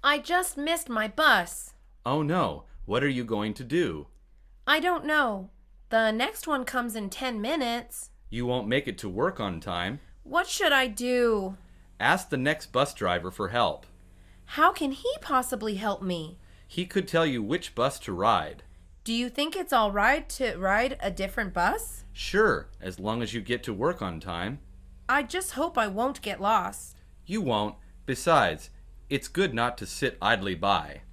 I just missed my bus. Oh no, what are you going to do? I don't know. The next one comes in 10 minutes. You won't make it to work on time. What should I do? Ask the next bus driver for help. How can he possibly help me? He could tell you which bus to ride. Do you think it's all right to ride a different bus? Sure, as long as you get to work on time. I just hope I won't get lost. You won't. Besides, it's good not to sit idly by.